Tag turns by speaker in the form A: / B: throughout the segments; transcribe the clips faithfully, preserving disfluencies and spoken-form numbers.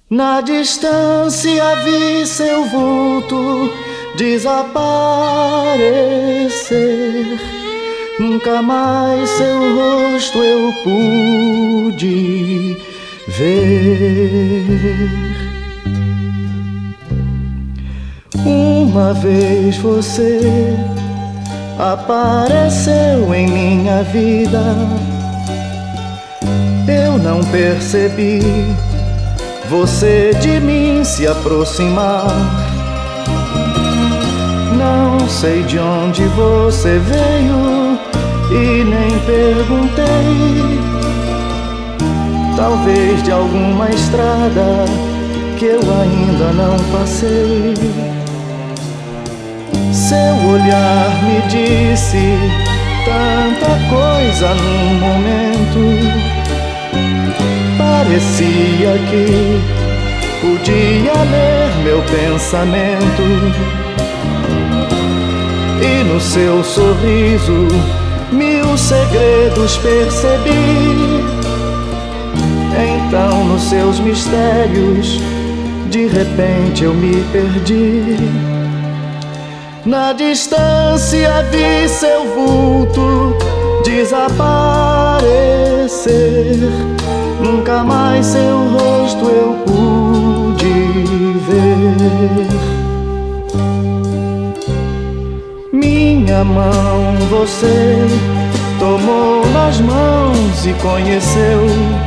A: Na distância vi seu vulto desaparecer. Nunca mais seu rosto eu pude ver. Uma vez você apareceu em minha vida. Eu não percebi você de mim se aproximar. Não sei de onde você veio e nem perguntei. Talvez de alguma estrada que eu ainda não passei. Seu olhar me disse tanta coisa num momento. Parecia que podia ler meu pensamento. E no seu sorriso mil segredos percebi. Então nos seus mistérios de repente eu me perdi. Na distância vi seu vulto desaparecer. Nunca mais seu rosto eu pude ver. Minha mão você tomou nas mãos e conheceu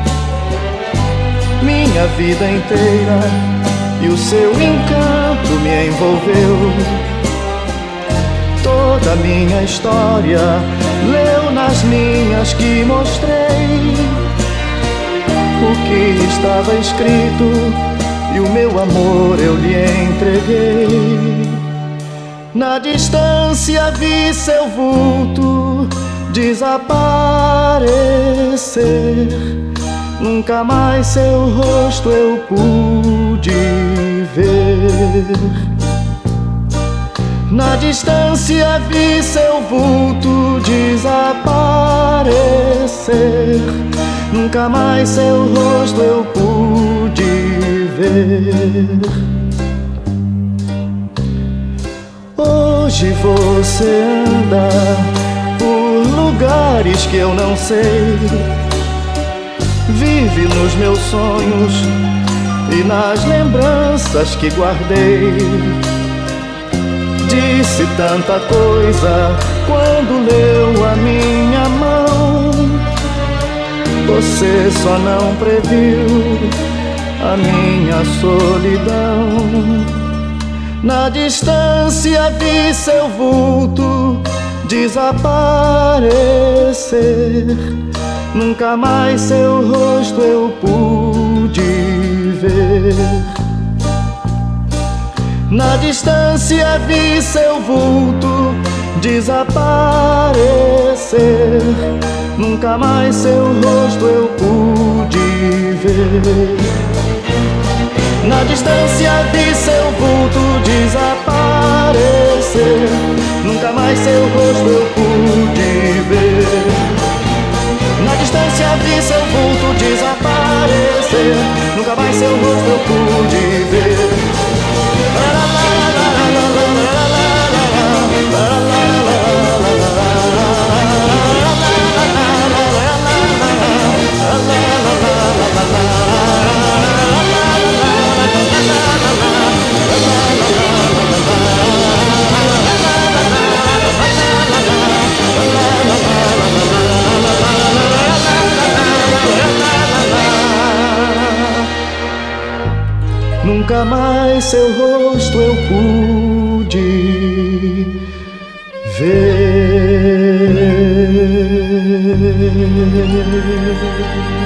A: minha vida inteira, e o seu encanto me envolveu. Toda minha história leu nas linhas que mostrei. O que estava escrito e o meu amor eu lhe entreguei. Na distância vi seu vulto desaparecer. Nunca mais seu rosto eu pude ver. Na distância vi seu vulto desaparecer. Nunca mais seu rosto eu pude ver. Hoje você anda por lugares que eu não sei. Vive nos meus sonhos e nas lembranças que guardei. Disse tanta coisa quando leu a minha mão. Você só não previu a minha solidão. Na distância vi seu vulto desaparecer. Nunca mais seu rosto eu pude ver. Na distância vi seu vulto desaparecer. Nunca mais seu rosto eu pude ver. Na distância vi seu vulto desaparecer. Nunca mais seu rosto eu pude ver. Na distância vi seu vulto desaparecer. Nunca mais seu rosto eu pude ver. Nunca mais seu rosto eu pude ver.